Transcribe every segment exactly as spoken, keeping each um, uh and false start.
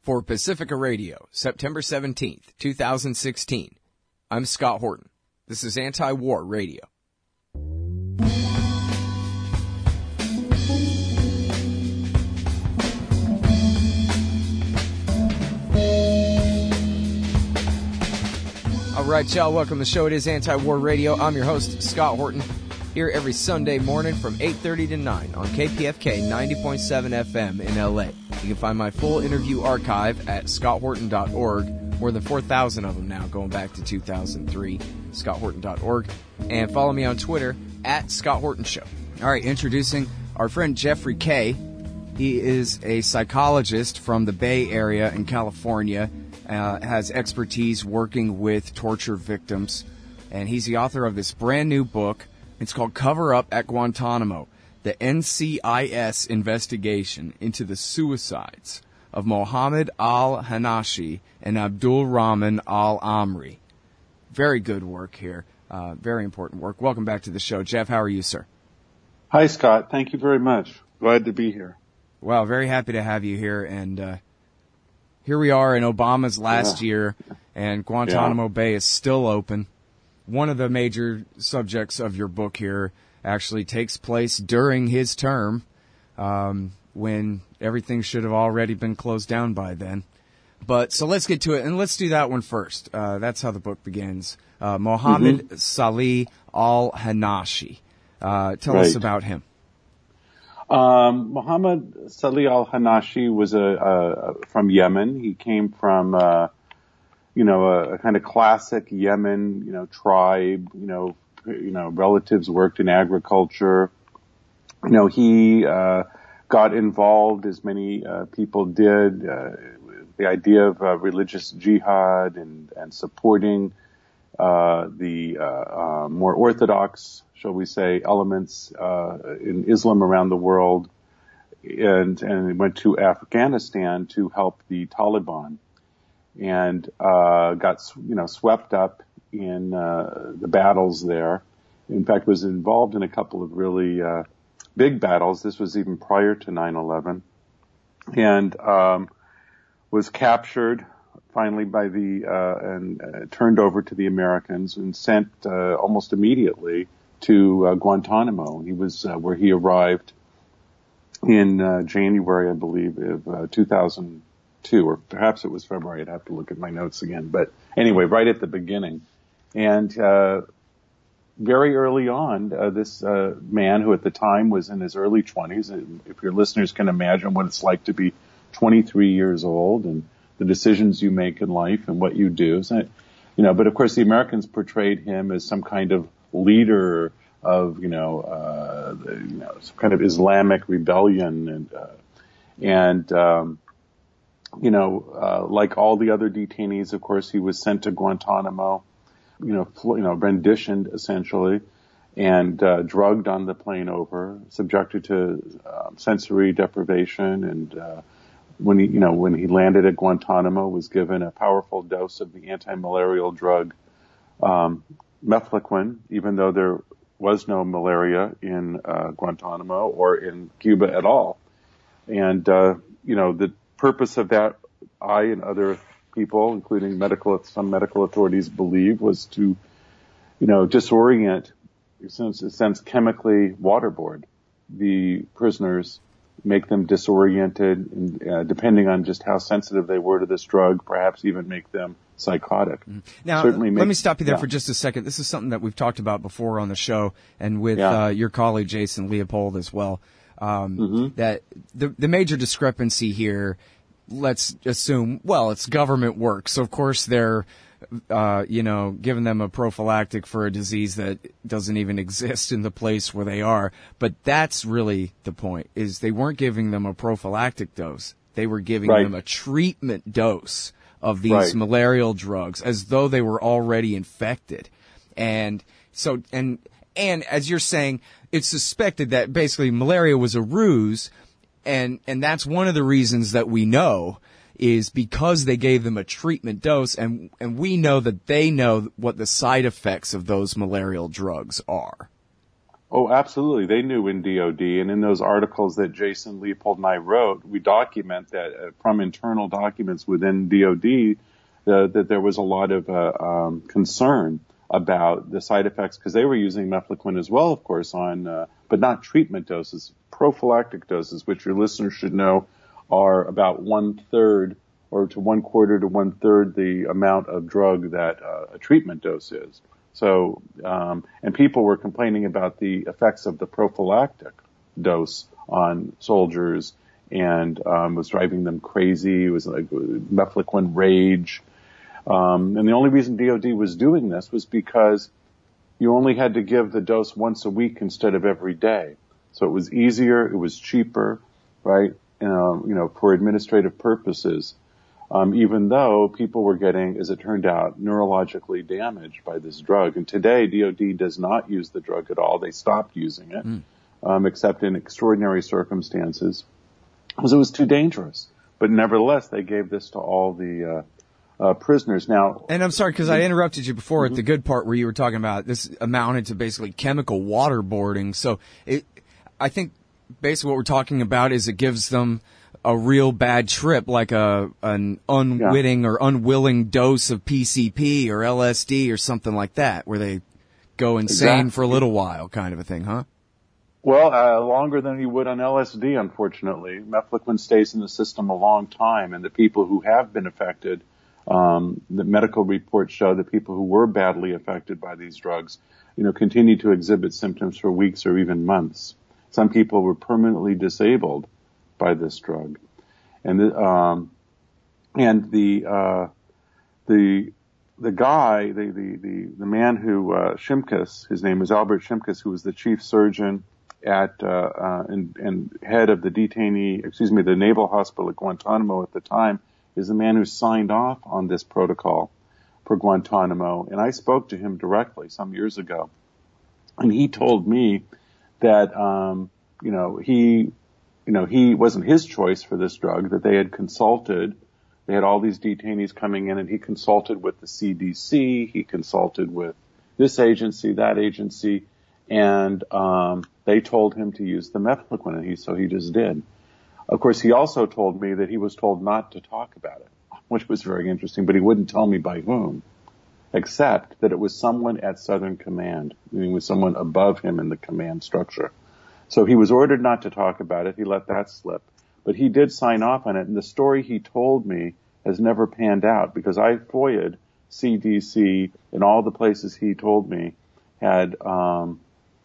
For Pacifica Radio, September seventeenth, twenty sixteen, I'm Scott Horton. This is Anti-War Radio. All right, y'all, welcome to the show. It is Anti-War Radio. I'm your host, Scott Horton, here every Sunday morning from eight thirty to nine on K P F K ninety point seven F M in L A. You can find my full interview archive at scott horton dot org. More than four thousand of them now, going back to two thousand three, scott horton dot org. And follow me on Twitter, at Scott Horton Show. All right, introducing our friend Jeffrey Kay. He is a psychologist from the Bay Area in California, uh, has expertise working with torture victims, and he's the author of this brand new book. It's called Cover Up at Guantanamo, the N C I S investigation into the suicides of Mohammed al-Hanashi and Abdul Rahman al-Amri. Very good work here. Uh, very important work. Welcome back to the show. Jeff, how are you, sir? Hi, Scott. Thank you very much. Glad to be here. Well, very happy to have you here. And uh, here we are in Obama's last yeah. year, and Guantanamo yeah. Bay is still open. One of the major subjects of your book here actually takes place during his term, um, when everything should have already been closed down by then. But so let's get to it, and let's do that one first. Uh, that's how the book begins. Uh, Mohammed mm-hmm. Salih al-Hanashi. Uh, tell right. us about him. Um, Mohammed Salih al-Hanashi was a, a from Yemen. He came from uh, you know a, a kind of classic Yemen you know tribe. You know you know relatives worked in agriculture. You know he uh, got involved, as many uh, people did. Uh, the idea of uh, religious jihad and, and supporting uh, the uh, uh, more orthodox, shall we say, elements uh, in Islam around the world, and and went to Afghanistan to help the Taliban, and uh, got you know swept up in uh, the battles there. In fact, was involved in a couple of really uh, big battles. This was even prior to nine eleven, and um, was captured finally by the uh, and uh, turned over to the Americans and sent uh, almost immediately to uh, Guantanamo. He was uh, where he arrived in uh, January, I believe, of uh, two thousand two, or perhaps it was February. I'd have to look at my notes again. But anyway, right at the beginning, and uh, very early on, uh, this uh, man, who at the time was in his early twenties, and if your listeners can imagine what it's like to be twenty-three years old and the decisions you make in life and what you do. So, you know, but of course the Americans portrayed him as some kind of leader of, you know, uh, the, you know, some kind of Islamic rebellion. And, uh, and, um, you know, uh, like all the other detainees, of course, he was sent to Guantanamo, you know, fl- you know, renditioned essentially, and, uh, drugged on the plane over, subjected to, um, sensory deprivation, and, uh, when he, you know, when he landed at Guantanamo, was given a powerful dose of the anti-malarial drug, um, mefloquine, even though there was no malaria in, uh, Guantanamo or in Cuba at all. And, uh, you know, the purpose of that, I and other people, including medical, some medical authorities believe, was to, you know, disorient, in a sense, chemically waterboard the prisoners, make them disoriented, and uh, depending on just how sensitive they were to this drug, perhaps even make them psychotic. Now, Certainly let make, me stop you there yeah. for just a second. This is something that we've talked about before on the show, and with yeah. uh, your colleague Jason Leopold as well. Um, mm-hmm. That the the major discrepancy here, let's assume, well, it's government work, so of course they're Uh, you know, giving them a prophylactic for a disease that doesn't even exist in the place where they are. But that's really the point, is they weren't giving them a prophylactic dose. They were giving right. them a treatment dose of these right. malarial drugs as though they were already infected. And so, and, and as you're saying, it's suspected that basically malaria was a ruse. And, and that's one of the reasons that we know is because they gave them a treatment dose, and and we know that they know what the side effects of those malarial drugs are. Oh, absolutely. They knew in D O D, and in those articles that Jason Leopold and I wrote, we document that uh, from internal documents within D O D uh, that there was a lot of uh, um, concern about the side effects, because they were using mefloquine as well, of course, on uh, but not treatment doses, prophylactic doses, which your listeners should know are about one third or to one quarter to one third the amount of drug that uh, a treatment dose is. So, um, and people were complaining about the effects of the prophylactic dose on soldiers, and um, was driving them crazy. It was like mefloquine rage. Um, and the only reason D O D was doing this was because you only had to give the dose once a week instead of every day. So it was easier, it was cheaper, right? Um, you know, for administrative purposes. Um, even though people were getting, as it turned out, neurologically damaged by this drug. And today, D O D does not use the drug at all. They stopped using it, mm. um, except in extraordinary circumstances, because it was too dangerous. But nevertheless, they gave this to all the uh, uh, prisoners. Now, and I'm sorry, because I interrupted you before mm-hmm. at the good part where you were talking about this amounted to basically chemical waterboarding. So it, I think basically what we're talking about is it gives them a real bad trip, like a an unwitting yeah. or unwilling dose of P C P or L S D or something like that, where they go insane exactly. for a little while, kind of a thing, huh? Well, uh, longer than you would on L S D, unfortunately. Mefloquine stays in the system a long time, and the people who have been affected, um, the medical reports show that people who were badly affected by these drugs, you know, continue to exhibit symptoms for weeks or even months. Some people were permanently disabled by this drug. And the, um, and the, uh, the, the guy, the, the, the, the man who, uh, Shimkus, his name is Albert Shimkus, who was the chief surgeon at, uh, uh, and, and head of the detainee, excuse me, the Naval Hospital at Guantanamo at the time, is the man who signed off on this protocol for Guantanamo. And I spoke to him directly some years ago. And he told me that, um, you know, he, You know, he wasn't his choice for this drug, that they had consulted. They had all these detainees coming in, and he consulted with the C D C. He consulted with this agency, that agency, and um, they told him to use the mefloquine, and he, so he just did. Of course, he also told me that he was told not to talk about it, which was very interesting, but he wouldn't tell me by whom, except that it was someone at Southern Command, meaning it was someone above him in the command structure. So he was ordered not to talk about it. He let that slip. But he did sign off on it. And the story he told me has never panned out, because I FOIA'd C D C and all the places he told me had um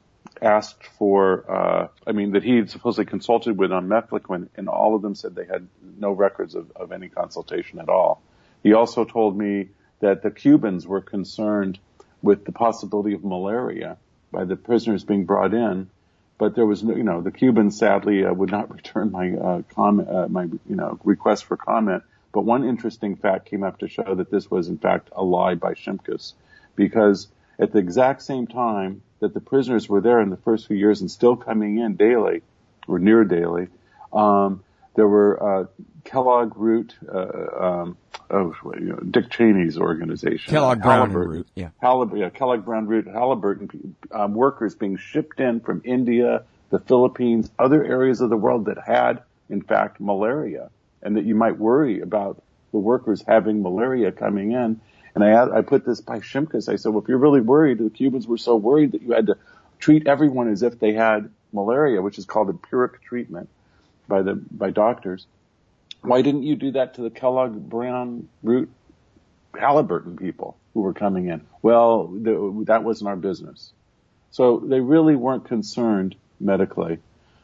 asked for, uh I mean, that he had supposedly consulted with on mefloquine, and all of them said they had no records of, of any consultation at all. He also told me that the Cubans were concerned with the possibility of malaria by the prisoners being brought in. But there was no, you know, the Cubans sadly uh, would not return my uh, comment, uh, my you know request for comment. But one interesting fact came up to show that this was in fact a lie by Shimkus, because at the exact same time that the prisoners were there in the first few years and still coming in daily or near daily, um, there were uh, Kellogg Root, uh, um, oh, you know, Dick Cheney's organization, Kellogg Brown and Root, yeah, Halliburton, yeah, Kellogg Brown Root, Halliburton um, workers being shipped in from India, the Philippines, other areas of the world that had, in fact, malaria, and that you might worry about the workers having malaria coming in. And I, I put this by Shimkus. I said, well, if you're really worried, the Cubans were so worried that you had to treat everyone as if they had malaria, which is called empiric treatment by the by doctors. Why didn't you do that to the Kellogg Brown Root Halliburton people who were coming in? Well, the, that wasn't our business. So they really weren't concerned medically.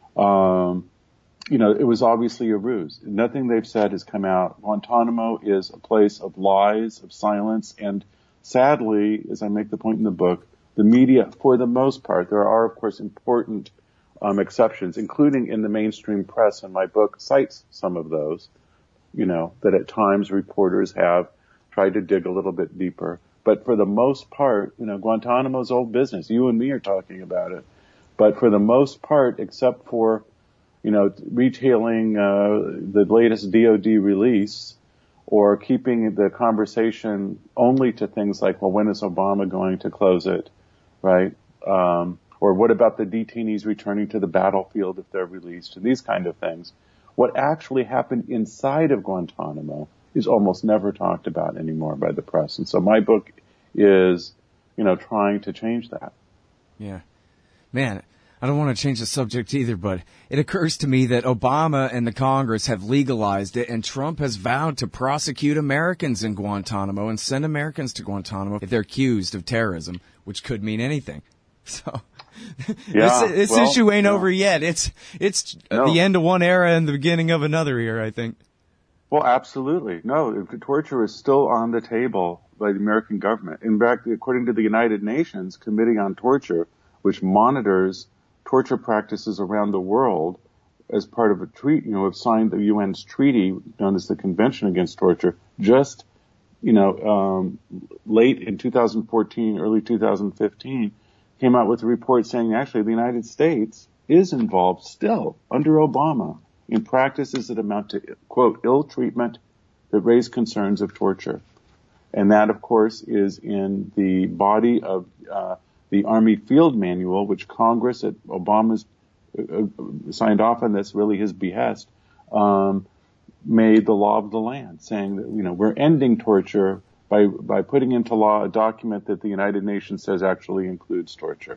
Um, you know, it was obviously a ruse. Nothing they've said has come out. Guantanamo is a place of lies, of silence, and sadly, as I make the point in the book, the media, for the most part, there are, of course, important Um, exceptions, including in the mainstream press, and my book cites some of those, you know, that at times reporters have tried to dig a little bit deeper. But for the most part, you know, Guantanamo's old business. You and me are talking about it. But for the most part, except for, you know, retailing uh, the latest D O D release, or keeping the conversation only to things like, well, when is Obama going to close it, right? Um Or what about the detainees returning to the battlefield if they're released? And these kind of things. What actually happened inside of Guantanamo is almost never talked about anymore by the press. And so my book is, you know, trying to change that. Yeah. Man, I don't want to change the subject either, but it occurs to me that Obama and the Congress have legalized it, and Trump has vowed to prosecute Americans in Guantanamo and send Americans to Guantanamo if they're accused of terrorism, which could mean anything. So yeah, this, this well, issue ain't yeah. over yet. It's it's no. the end of one era and the beginning of another era, I think. Well, absolutely. No, torture is still on the table by the American government. In fact, according to the United Nations Committee on Torture, which monitors torture practices around the world as part of a treaty, you know, have signed the U N's treaty known as the Convention Against Torture, just, you know, um, late in two thousand fourteen, early two thousand fifteen, came out with a report saying actually the United States is involved still under Obama in practices that amount to, quote, ill treatment that raise concerns of torture. And that, of course, is in the body of uh, the Army Field Manual, which Congress at Obama's uh, signed off on. That's really his behest, um, made the law of the land, saying that, you know, we're ending torture by by putting into law a document that the United Nations says actually includes torture.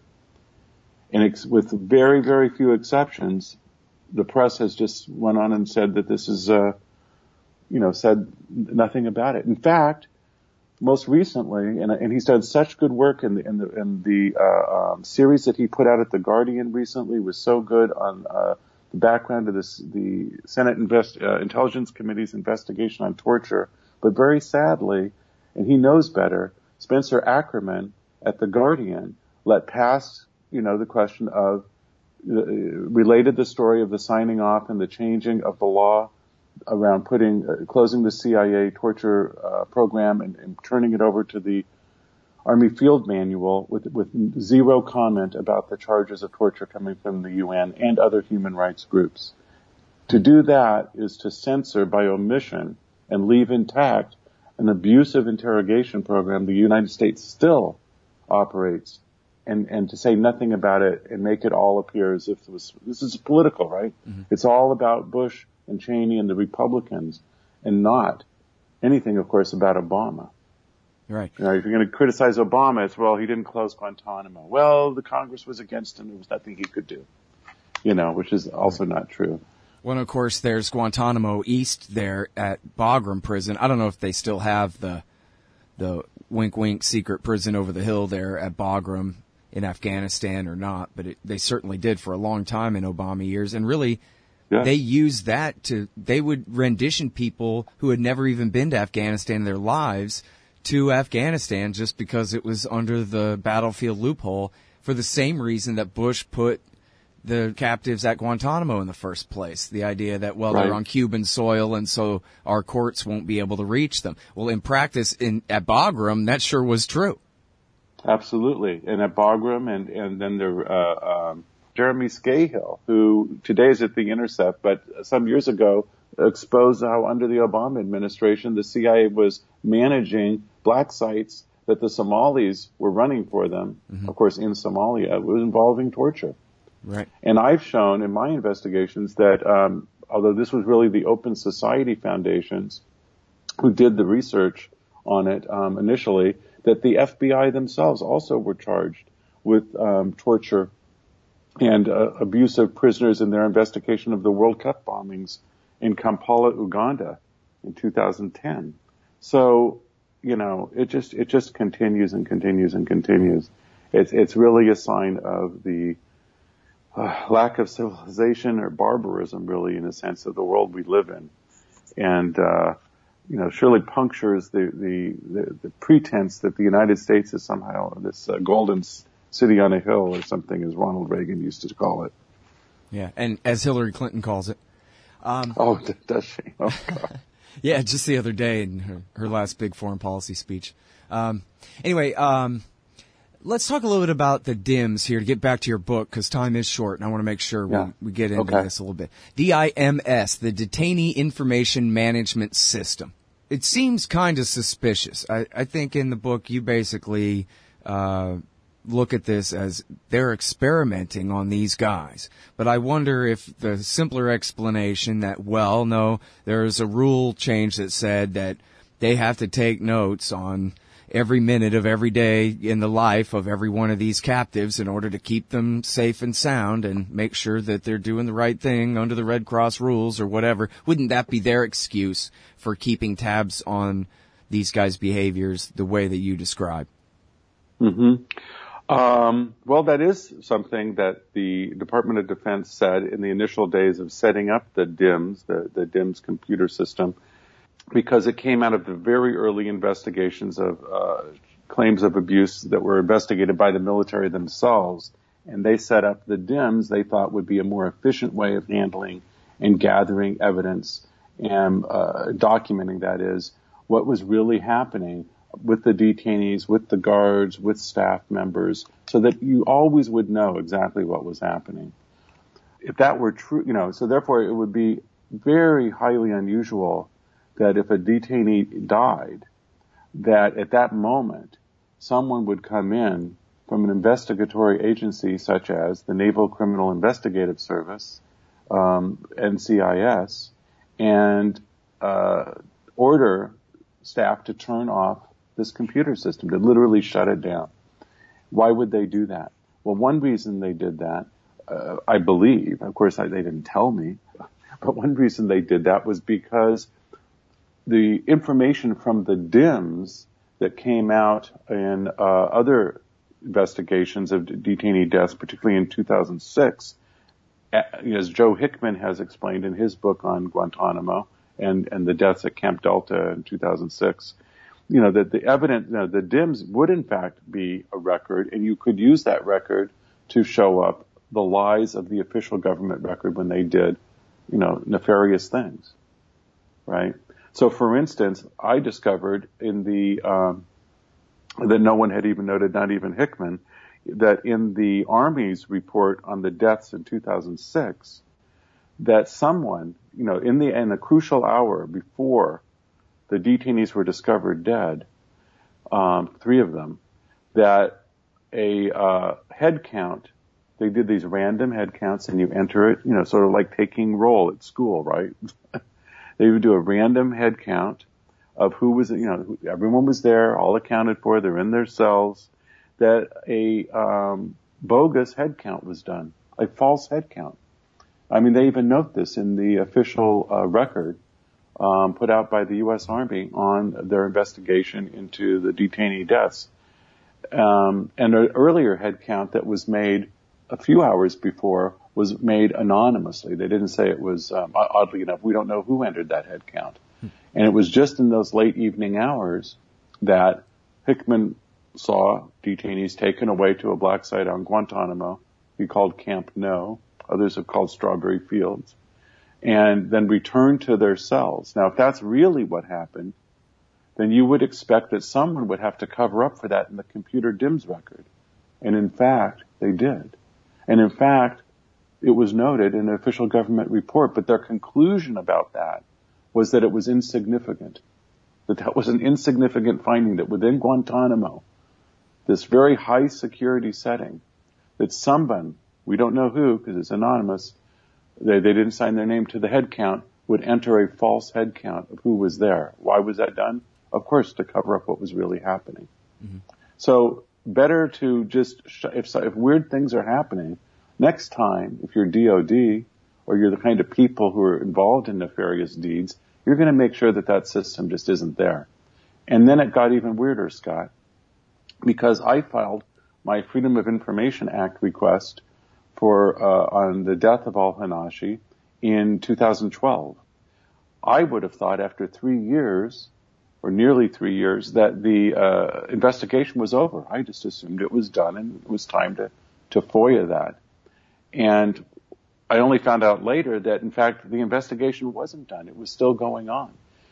And ex- with very, very few exceptions, the press has just went on and said that this is, uh, you know, said nothing about it. In fact, most recently, and, and he's done such good work in the in the, in the uh, um, series that he put out at The Guardian recently was so good on uh, the background of this the Senate Invest, uh, Intelligence Committee's investigation on torture. But very sadly, and he knows better, Spencer Ackerman at The Guardian let pass, you know, the question of uh, related the story of the signing off and the changing of the law around putting, uh, closing the C I A torture uh, program and, and turning it over to the Army Field Manual with, with zero comment about the charges of torture coming from the U N and other human rights groups. To do that is to censor by omission and leave intact an abusive interrogation program the United States still operates, and, and to say nothing about it and make it all appear as if it was, this is political, right? Mm-hmm. It's all about Bush and Cheney and the Republicans, and not anything, of course, about Obama. Right. You know, if you're going to criticize Obama, it's, well, he didn't close Guantanamo. Well, the Congress was against him. There was nothing he could do. You know, which is also not true. Well, of course, there's Guantanamo East there at Bagram Prison. I don't know if they still have the the wink wink secret prison over the hill there at Bagram in Afghanistan or not, but it, they certainly did for a long time in Obama years. And really, yeah. They used that to, they would rendition people who had never even been to Afghanistan in their lives to Afghanistan just because it was under the battlefield loophole for the same reason that Bush put the captives at Guantanamo in the first place. The idea that, well, right. they're on Cuban soil and so our courts won't be able to reach them. Well, in practice, in at Bagram, that sure was true. Absolutely. And at Bagram and, and then there, uh, um, Jeremy Scahill, who today is at The Intercept, but some years ago exposed how under the Obama administration, the C I A was managing black sites that the Somalis were running for them, mm-hmm. of course, in Somalia, was involving torture. Right. And I've shown in my investigations that, um, although this was really the Open Society Foundations who did the research on it um, initially, that the F B I themselves also were charged with um, torture and uh, abuse of prisoners in their investigation of the World Cup bombings in Kampala, Uganda in two thousand ten. So, you know, it just, it just continues and continues and continues. It's, it's really a sign of the uh, lack of civilization or barbarism, really, in a sense, of the world we live in. And, uh, you know, surely punctures the, the, the, the pretense that the United States is somehow this uh, golden city on a hill or something, as Ronald Reagan used to call it. Yeah, and as Hillary Clinton calls it. Um, oh, does she? Oh, God. Yeah, just the other day in her, her last big foreign policy speech. Um, anyway, um, let's talk a little bit about the D I M S here to get back to your book, because time is short, and I want to make sure yeah. we, we get into okay. this a little bit. D I M S, the Detainee Information Management System. It seems kind of suspicious. I, I think in the book you basically uh, look at this as they're experimenting on these guys. But I wonder if the simpler explanation that, well, no, there's a rule change that said that they have to take notes on every minute of every day in the life of every one of these captives in order to keep them safe and sound and make sure that they're doing the right thing under the Red Cross rules or whatever. Wouldn't that be their excuse for keeping tabs on these guys' behaviors the way that you describe? Mm-hmm. Um, well, that is something that the Department of Defense said in the initial days of setting up the D I M S, the, the D I M S computer system, because it came out of the very early investigations of uh, claims of abuse that were investigated by the military themselves. And they set up the D I M S they thought would be a more efficient way of handling and gathering evidence and uh, documenting, that is, what was really happening with the detainees, with the guards, with staff members, so that you always would know exactly what was happening. If that were true, you know, so therefore it would be very highly unusual that if a detainee died, that at that moment someone would come in from an investigatory agency such as the Naval Criminal Investigative Service, um, N C I S, and uh, order staff to turn off this computer system, to literally shut it down. Why would they do that? Well, one reason they did that, uh, I believe, of course I, they didn't tell me, but one reason they did that was because the information from the D I M S that came out in uh, other investigations of detainee deaths, particularly in two thousand six, as Joe Hickman has explained in his book on Guantanamo and, and the deaths at Camp Delta in two thousand six, you know, that the evidence, you know, the D I M S would in fact be a record, and you could use that record to show up the lies of the official government record when they did, you know, nefarious things, right? So, for instance, I discovered in the, um, that no one had even noted, not even Hickman, that in the Army's report on the deaths in two thousand six, that someone, you know, in the, in a crucial hour before the detainees were discovered dead, um, three of them, that a, uh, head count, they did these random head counts and you enter it, you know, sort of like taking roll at school, right? They would do a random head count of who was, you know, everyone was there, all accounted for, they're in their cells, that a um, bogus head count was done, a false head count. I mean, they even note this in the official uh, record um, put out by the U S Army on their investigation into the detainee deaths. Um, and an earlier head count that was made a few hours before was made anonymously. They didn't say it was, um, oddly enough, we don't know who entered that head count. Hmm. And it was just in those late evening hours that Hickman saw detainees taken away to a black site on Guantanamo. He called Camp No. Others have called Strawberry Fields. And then returned to their cells. Now, if that's really what happened, then you would expect that someone would have to cover up for that in the computer D I M S record. And in fact, they did. And in fact, it was noted in an official government report, but their conclusion about that was that it was insignificant. That that was an insignificant finding, that within Guantanamo, this very high security setting, that someone, we don't know who because it's anonymous, they, they didn't sign their name to the head count, would enter a false head count of who was there. Why was that done? Of course, to cover up what was really happening. Mm-hmm. So better to just, sh- if, if weird things are happening, next time, if you're D O D or you're the kind of people who are involved in nefarious deeds, you're going to make sure that that system just isn't there. And then it got even weirder, Scott, because I filed my Freedom of Information Act request for uh, on the death of al-Hanashi in two thousand twelve. I would have thought after three years, or nearly three years, that the uh, investigation was over. I just assumed it was done and it was time to, to FOIA that. And I only found out later that, in fact, the investigation wasn't done. It was still going on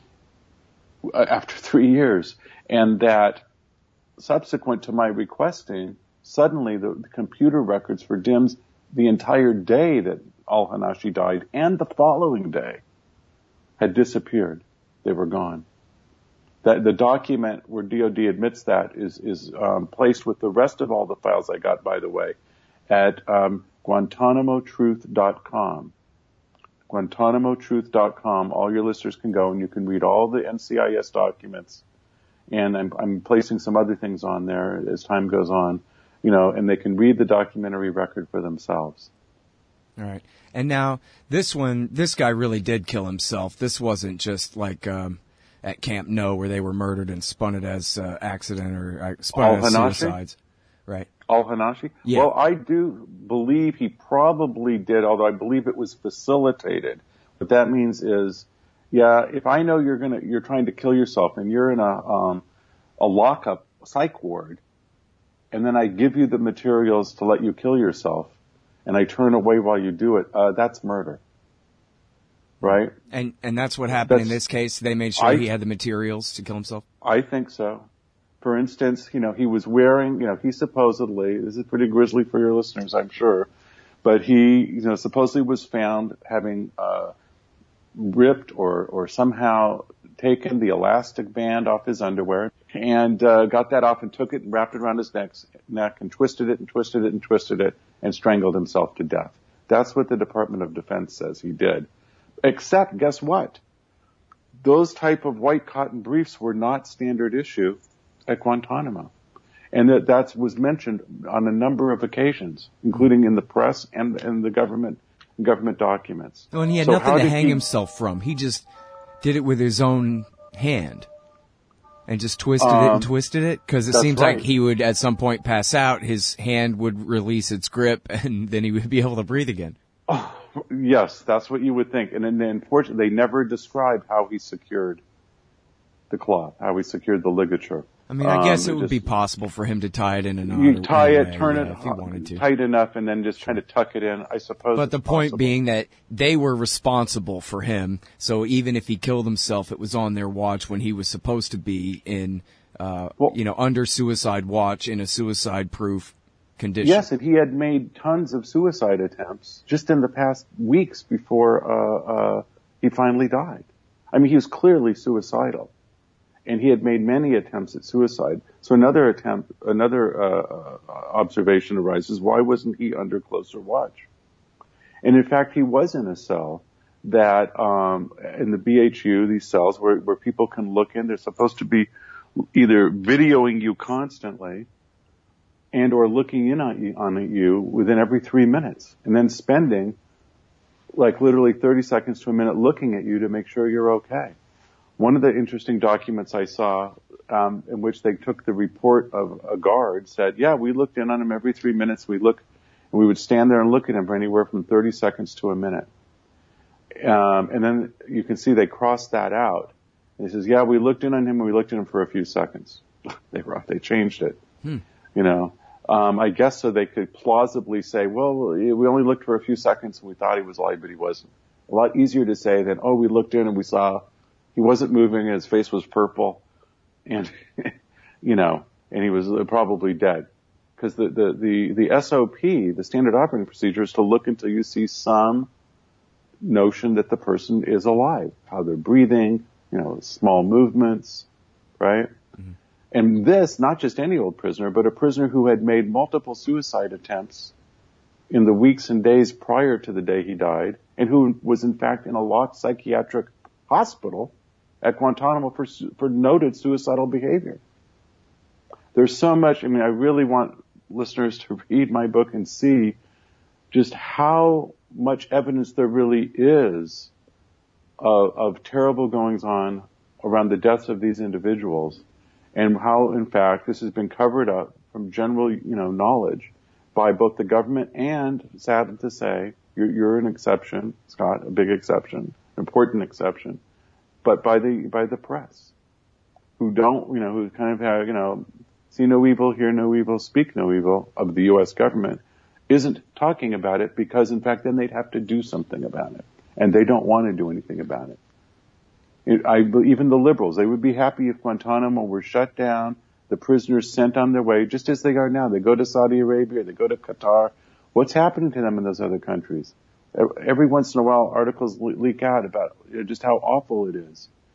after three years. And that subsequent to my requesting, suddenly the, the computer records for D I M S the entire day that al-Hanashi died and the following day had disappeared. They were gone. That the document where D O D admits that is is um, placed with the rest of all the files I got, by the way, at um, Guantanamo Truth dot com. Guantanamo Truth dot com. All your listeners can go and you can read all the N C I S documents. And I'm, I'm placing some other things on there as time goes on, you know, and they can read the documentary record for themselves. All right. And now this one, this guy really did kill himself. This wasn't just like um, at Camp No where they were murdered and spun it as uh, accident or uh, spun it as suicides. Right. Al-Hanashi? Yeah. Well, I do believe he probably did, although I believe it was facilitated. What that means is, yeah, if I know you're gonna, you're trying to kill yourself and you're in a, um, a lockup psych ward, and then I give you the materials to let you kill yourself, and I turn away while you do it, uh, that's murder. Right? And, and that's what happened that's, in this case? They made sure I, he had the materials to kill himself? I think so. For instance, you know, he was wearing, you know, he supposedly, this is pretty grisly for your listeners, I'm sure, but he, you know, supposedly was found having, uh, ripped or, or somehow taken the elastic band off his underwear and, uh, got that off and took it and wrapped it around his neck, neck and twisted it and twisted it and twisted it and strangled himself to death. That's what the Department of Defense says he did. Except, guess what? Those type of white cotton briefs were not standard issue at Guantanamo. And that that was mentioned on a number of occasions, including in the press and in the government government documents. Oh, and he had so nothing to hang he, himself from. He just did it with his own hand and just twisted um, it and twisted it? Because it seems right. like he would at some point pass out, his hand would release its grip, and then he would be able to breathe again. Oh, yes, that's what you would think. And then, unfortunately, they never describe how he secured the cloth, how he secured the ligature. I mean, I guess um, it would just, be possible for him to tie it in a knot. You tie it, way, turn yeah, it if he wanted to. tight enough, and then just try to tuck it in, I suppose. But the point possible. being that they were responsible for him, so even if he killed himself, it was on their watch when he was supposed to be in, uh, well, you know, under suicide watch in a suicide-proof condition. Yes, and he had made tons of suicide attempts just in the past weeks before uh, uh, he finally died. I mean, he was clearly suicidal. And he had made many attempts at suicide. So another attempt, another uh, observation arises, why wasn't he under closer watch? And in fact, he was in a cell that, um, in the B H U, these cells where, where people can look in, they're supposed to be either videoing you constantly and or looking in on you, on you within every three minutes and then spending like literally thirty seconds to a minute looking at you to make sure you're okay. One of the interesting documents I saw, um, in which they took the report of a guard, said, yeah, we looked in on him every three minutes. We look, and we would stand there and look at him for anywhere from thirty seconds to a minute. Um, and then you can see they crossed that out. And he says, yeah, we looked in on him and we looked at him for a few seconds. they were, they changed it. Hmm. You know, um, I guess so they could plausibly say, well, we only looked for a few seconds and we thought he was alive, but he wasn't. A lot easier to say than, oh, we looked in and we saw he wasn't moving, his face was purple, and, you know, and he was probably dead. Because the, the, the, the S O P, the standard operating procedure, is to look until you see some notion that the person is alive. How they're breathing, you know, small movements, right? Mm-hmm. And this, not just any old prisoner, but a prisoner who had made multiple suicide attempts in the weeks and days prior to the day he died, and who was in fact in a locked psychiatric hospital at Guantanamo for, for noted suicidal behavior. There's so much, I mean, I really want listeners to read my book and see just how much evidence there really is of, of terrible goings on around the deaths of these individuals, and how, in fact, this has been covered up from general, you know, knowledge by both the government and, sad to say, you're, you're an exception, Scott, a big exception, important exception, but by the, by the press, who don't, you know, who kind of have, you know, see no evil, hear no evil, speak no evil of the U S government, isn't talking about it because, in fact, then they'd have to do something about it. And they don't want to do anything about it. it I, even the liberals, they would be happy if Guantanamo were shut down, the prisoners sent on their way, just as they are now. They go to Saudi Arabia, they go to Qatar. What's happening to them in those other countries? Every once in a while, articles leak out about just how awful it is.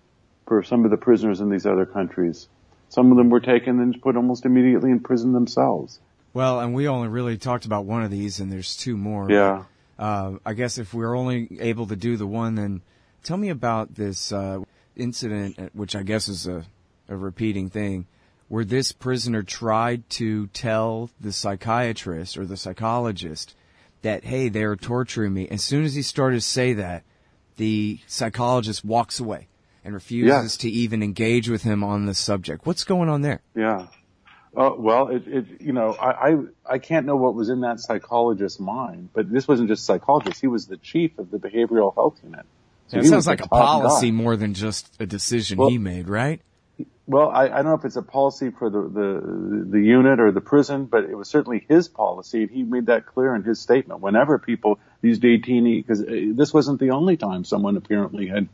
for some of the prisoners in these other countries. Some of them were taken and put almost immediately in prison themselves. Well, and we only really talked about one of these, and there's two more. Yeah. Uh, I guess if we're only able to do the one, then tell me about this uh, incident, which I guess is a, a repeating thing, where this prisoner tried to tell the psychiatrist or the psychologist that, hey, they're torturing me. As soon as he started to say that, the psychologist walks away and refuses yes. to even engage with him on the subject. What's going on there? Yeah. Uh, well, it, it, you know, I, I, I can't know what was in that psychologist's mind, but this wasn't just a psychologist. He was the chief of the behavioral health unit. So yeah, it sounds like a policy guy. More than just a decision well, he made, right? Well, I, I don't know if it's a policy for the, the, the unit or the prison, but it was certainly his policy, and he made that clear in his statement. Whenever people, these detainees, because this wasn't the only time someone apparently had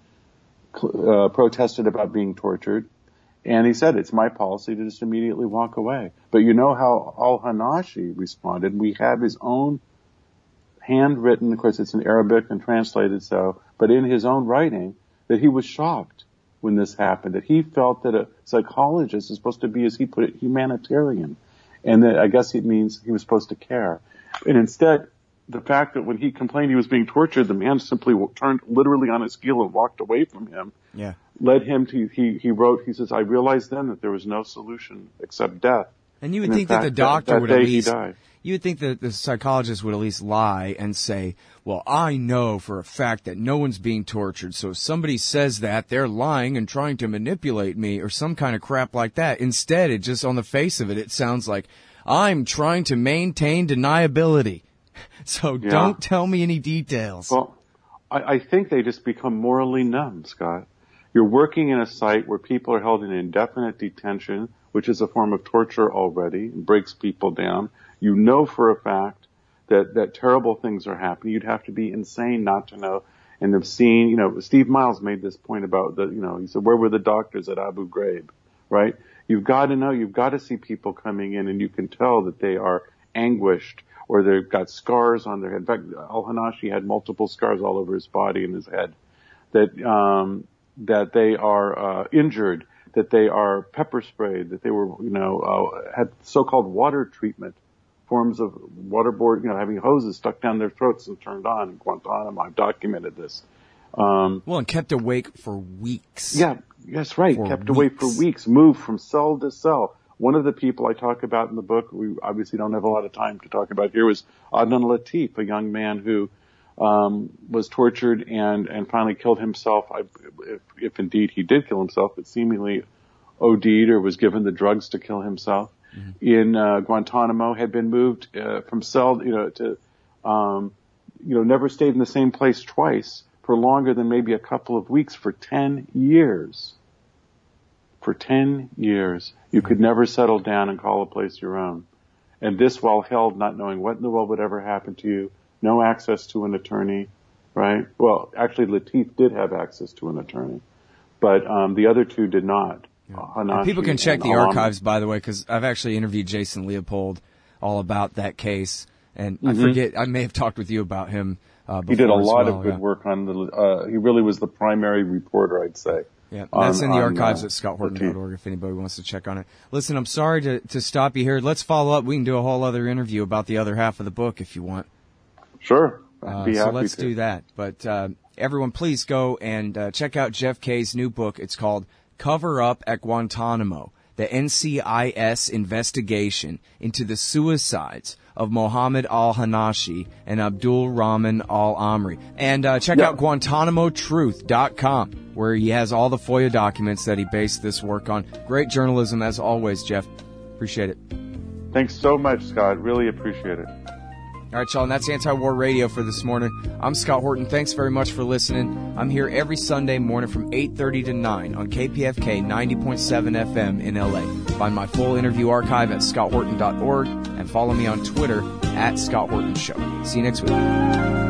uh, protested about being tortured. And he said, it's my policy to just immediately walk away. But you know how al-Hanashi responded. We have his own handwritten, of course it's in Arabic and translated so, but in his own writing, that he was shocked when this happened, that he felt that a psychologist is supposed to be, as he put it, humanitarian. And that I guess it means he was supposed to care. And instead, the fact that when he complained he was being tortured, the man simply turned literally on his heel and walked away from him. Yeah. Led him to, he, he wrote, he says, I realized then that there was no solution except death. And you would and think that the doctor that, that would day at least, he died. You would think that the psychologist would at least lie and say, well, I know for a fact that no one's being tortured, so if somebody says that, they're lying and trying to manipulate me or some kind of crap like that. Instead, it just, on the face of it, it sounds like, I'm trying to maintain deniability. So yeah. Don't tell me any details. Well, I, I think they just become morally numb, Scott. You're working in a site where people are held in indefinite detention, which is a form of torture already, and breaks people down. You know for a fact that, that terrible things are happening. You'd have to be insane not to know and have seen, you know, Steve Miles made this point about the, you know, he said, where were the doctors at Abu Ghraib, right? You've got to know, you've got to see people coming in and you can tell that they are anguished or they've got scars on their head. In fact, al-Hanashi had multiple scars all over his body and his head. That, um, that they are, uh, injured, that they are pepper sprayed, that they were, you know, uh, had so-called water treatment, forms of waterboard, you know, having hoses stuck down their throats and turned on in Guantanamo. I've documented this. Um, well, and kept awake for weeks. Yeah, yes, right. For kept weeks. awake for weeks, moved from cell to cell. One of the people I talk about in the book, we obviously don't have a lot of time to talk about here, was Adnan Latif, a young man who um was tortured and and finally killed himself. I, if, if indeed he did kill himself, but seemingly O D'd or was given the drugs to kill himself. Mm-hmm. In uh, Guantanamo, had been moved uh, from cell, you know, to um you know, never stayed in the same place twice for longer than maybe a couple of weeks for ten years. For ten years, you could never settle down and call a place your own. And this while held, not knowing what in the world would ever happen to you. No access to an attorney, right? Well, actually, Latif did have access to an attorney, but um, the other two did not. Yeah. People can check the archives, by the way, because I've actually interviewed Jason Leopold all about that case, and mm-hmm. I forget, I may have talked with you about him uh, before. He did a lot well, of good yeah. work on the. Uh, he really was the primary reporter, I'd say. Yeah, on, that's in the on, archives uh, at scott horton dot org if anybody wants to check on it. Listen, I'm sorry to, to stop you here. Let's follow up. We can do a whole other interview about the other half of the book if you want. Sure. Uh, Be so happy let's to. do that. But uh, everyone, please go and uh, check out Jeff Kay's new book. It's called Cover Up at Guantanamo, the N C I S investigation into the suicides of Mohammed al-Hanashi and Abdul Rahman al-Amri. And uh, check yeah. out Guantanamo Truth dot com, where he has all the FOIA documents that he based this work on. Great journalism, as always, Jeff. Appreciate it. Thanks so much, Scott. Really appreciate it. All right, y'all, and that's Anti-War Radio for this morning. I'm Scott Horton. Thanks very much for listening. I'm here every Sunday morning from eight thirty to nine on K P F K ninety point seven F M in L A. Find my full interview archive at scott horton dot org and follow me on Twitter at Scott Horton Show. See you next week.